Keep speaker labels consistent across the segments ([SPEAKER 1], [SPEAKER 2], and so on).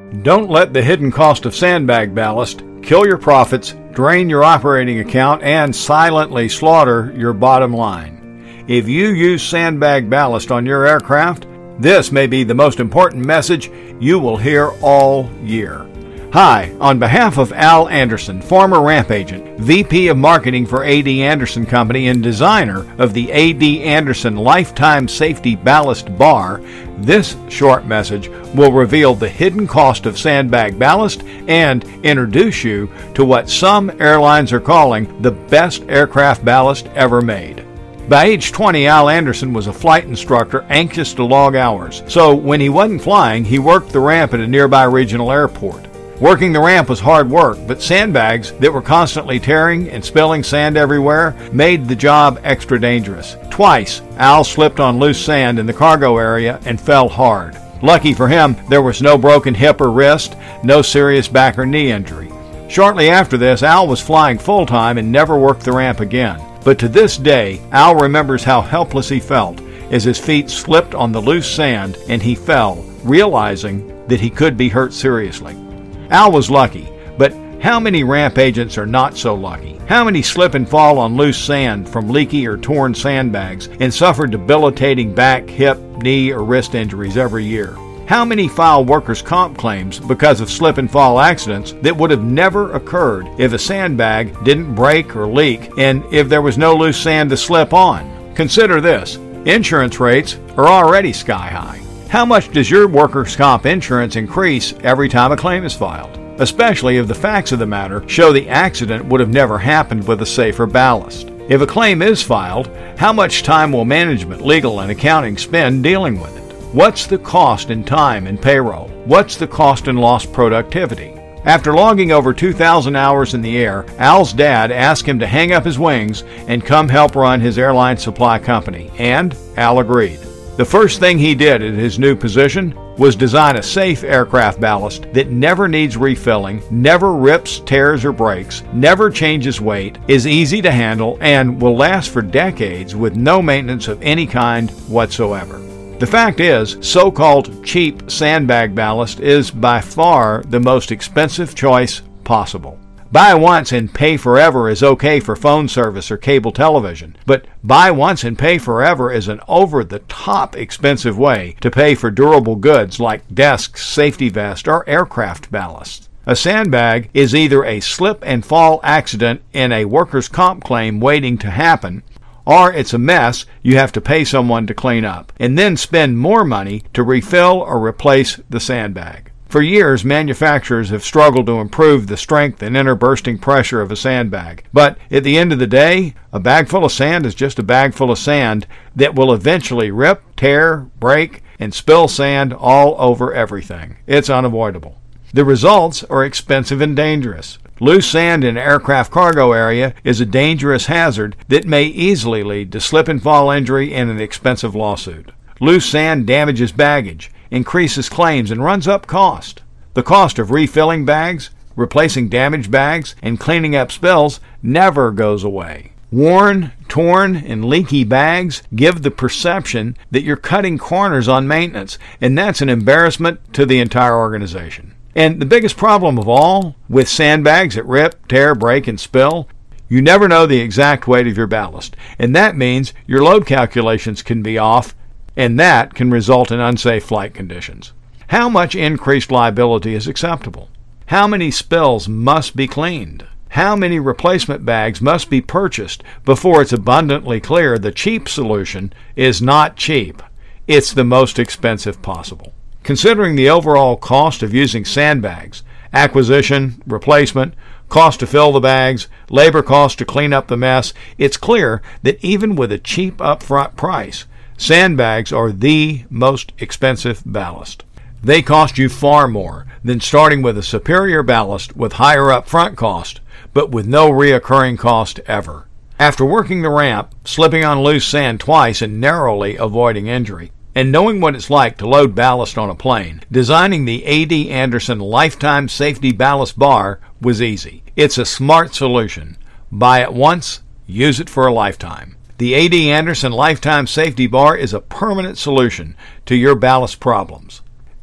[SPEAKER 1] Don't let the hidden cost of sandbag ballast kill your profits, drain your operating account, and silently slaughter your bottom line. If you use sandbag ballast on your aircraft, this may be the most important message you will hear all year. Hi, on behalf of Al Anderson, former ramp agent, VP of Marketing for A.D. Anderson Company and designer of the A.D. Anderson Lifetime Safety Ballast Bar, this short message will reveal the hidden cost of sandbag ballast and introduce you to what some airlines are calling the best aircraft ballast ever made. By age 20, Al Anderson was a flight instructor anxious to log hours, so when he wasn't flying, he worked the ramp at a nearby regional airport. Working the ramp was hard work, but sandbags that were constantly tearing and spilling sand everywhere made the job extra dangerous. Twice, Al slipped on loose sand in the cargo area and fell hard. Lucky for him, there was no broken hip or wrist, no serious back or knee injury. Shortly after this, Al was flying full-time and never worked the ramp again. But to this day, Al remembers how helpless he felt as his feet slipped on the loose sand and he fell, realizing that he could be hurt seriously. Al was lucky, but how many ramp agents are not so lucky? How many slip and fall on loose sand from leaky or torn sandbags and suffer debilitating back, hip, knee, or wrist injuries every year? How many file workers' comp claims because of slip and fall accidents that would have never occurred if a sandbag didn't break or leak and if there was no loose sand to slip on? Consider this. Insurance rates are already sky high. How much does your workers' comp insurance increase every time a claim is filed? Especially if the facts of the matter show the accident would have never happened with a safer ballast. If a claim is filed, how much time will management, legal, and accounting spend dealing with it? What's the cost in time and payroll? What's the cost in lost productivity? After logging over 2,000 hours in the air, Al's dad asked him to hang up his wings and come help run his airline supply company, and Al agreed. The first thing he did at his new position was design a safe aircraft ballast that never needs refilling, never rips, tears, or breaks, never changes weight, is easy to handle, and will last for decades with no maintenance of any kind whatsoever. The fact is, so-called cheap sandbag ballast is by far the most expensive choice possible. Buy once and pay forever is okay for phone service or cable television, but buy once and pay forever is an over-the-top expensive way to pay for durable goods like desks, safety vests, or aircraft ballast. A sandbag is either a slip and fall accident in a workers' comp claim waiting to happen, or it's a mess you have to pay someone to clean up, and then spend more money to refill or replace the sandbag. For years, manufacturers have struggled to improve the strength and inner bursting pressure of a sandbag. But at the end of the day, a bag full of sand is just a bag full of sand that will eventually rip, tear, break, and spill sand all over everything. It's unavoidable. The results are expensive and dangerous. Loose sand in an aircraft cargo area is a dangerous hazard that may easily lead to slip and fall injury and an expensive lawsuit. Loose sand damages baggage, increases claims, and runs up cost. The cost of refilling bags, replacing damaged bags, and cleaning up spills never goes away. Worn, torn, and leaky bags give the perception that you're cutting corners on maintenance, and that's an embarrassment to the entire organization. And the biggest problem of all, with sandbags that rip, tear, break, and spill, you never know the exact weight of your ballast, and that means your load calculations can be off, and that can result in unsafe flight conditions. How much increased liability is acceptable? How many spills must be cleaned? How many replacement bags must be purchased before it's abundantly clear the cheap solution is not cheap? It's the most expensive possible. Considering the overall cost of using sandbags, acquisition, replacement, cost to fill the bags, labor cost to clean up the mess, it's clear that even with a cheap upfront price, sandbags are the most expensive ballast. They cost you far more than starting with a superior ballast with higher upfront cost, but with no reoccurring cost ever. After working the ramp, slipping on loose sand twice and narrowly avoiding injury, and knowing what it's like to load ballast on a plane, designing the A.D. Anderson Lifetime Safety Ballast Bar was easy. It's a smart solution. Buy it once, use it for a lifetime. The A.D. Anderson Lifetime Safety Bar is a permanent solution to your ballast problems.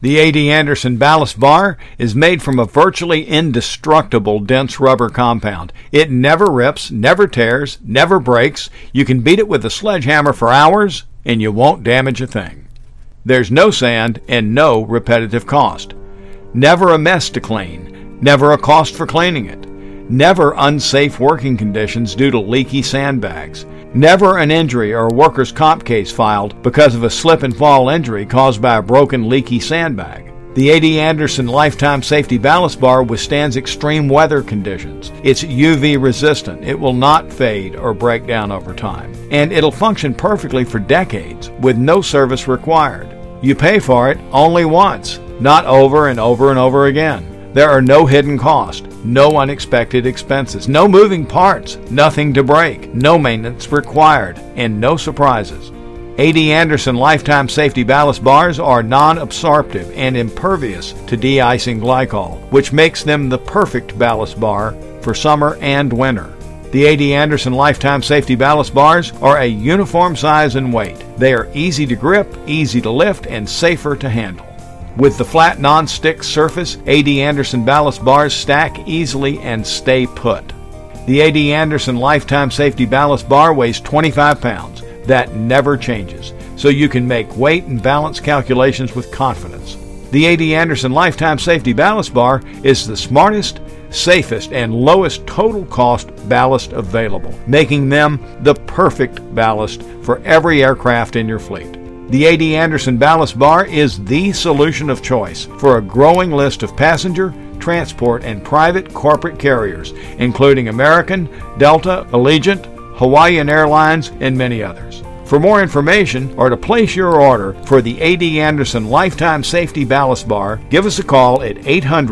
[SPEAKER 1] The A.D. Anderson Ballast Bar is made from a virtually indestructible dense rubber compound. It never rips, never tears, never breaks. You can beat it with a sledgehammer for hours, and you won't damage a thing. There's no sand and no repetitive cost. Never a mess to clean. Never a cost for cleaning it. Never unsafe working conditions due to leaky sandbags. Never an injury or a workers' comp case filed because of a slip and fall injury caused by a broken, leaky sandbag. The A.D. Anderson Lifetime Safety Ballast Bar withstands extreme weather conditions. It's UV resistant. It will not fade or break down over time. And it'll function perfectly for decades with no service required. You pay for it only once, not over and over and over again. There are no hidden costs, no unexpected expenses, no moving parts, nothing to break, no maintenance required, and no surprises. A.D. Anderson Lifetime Safety Ballast Bars are non-absorptive and impervious to de-icing glycol, which makes them the perfect ballast bar for summer and winter. The A.D. Anderson Lifetime Safety Ballast Bars are a uniform size and weight. They are easy to grip, easy to lift, and safer to handle. With the flat non-stick surface, A.D. Anderson Ballast Bars stack easily and stay put. The A.D. Anderson Lifetime Safety Ballast Bar weighs 25 pounds. That never changes, so you can make weight and balance calculations with confidence. The A.D. Anderson Lifetime Safety Ballast Bar is the smartest, safest, and lowest total cost ballast available, making them the perfect ballast for every aircraft in your fleet. The A.D. Anderson Ballast Bar is the solution of choice for a growing list of passenger, transport, and private corporate carriers, including American, Delta, Allegiant, Hawaiian Airlines, and many others. For more information or to place your order for the A.D. Anderson Lifetime Safety Ballast Bar, give us a call at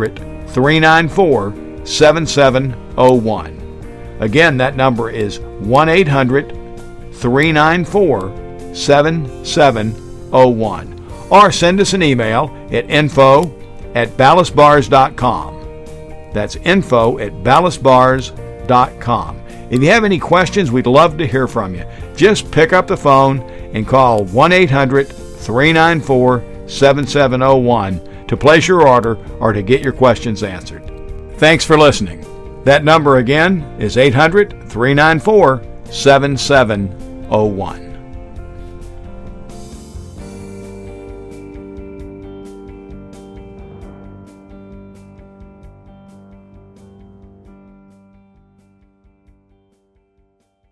[SPEAKER 1] 800-394-7701. Again, that number is 1-800-394-7701. Or send us an email at info@ballastbars.com. That's info@ballastbars.com. If you have any questions, we'd love to hear from you. Just pick up the phone and call 1-800-394-7701 to place your order or to get your questions answered. Thanks for listening. That number again is 800-394-7701.